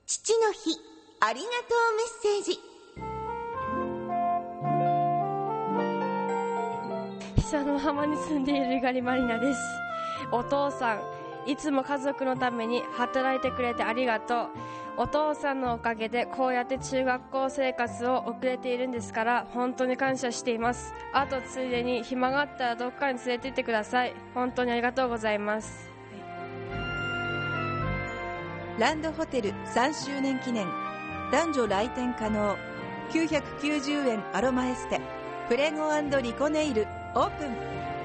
父の日ありがとうメッセージ。 久の浜に住んでいるガリマリナです。お父さん、いつも家族のために働いてくれてありがとう。お父さんのおかげでこうやって中学校生活を送れているんですから、本当に感謝しています。あとついでに暇があったらどっかに連れて行ってください。本当にありがとうございます。 ランドホテル3周年記念、男女来店可能、990円アロマエステプレゴ&リコネイルオープン。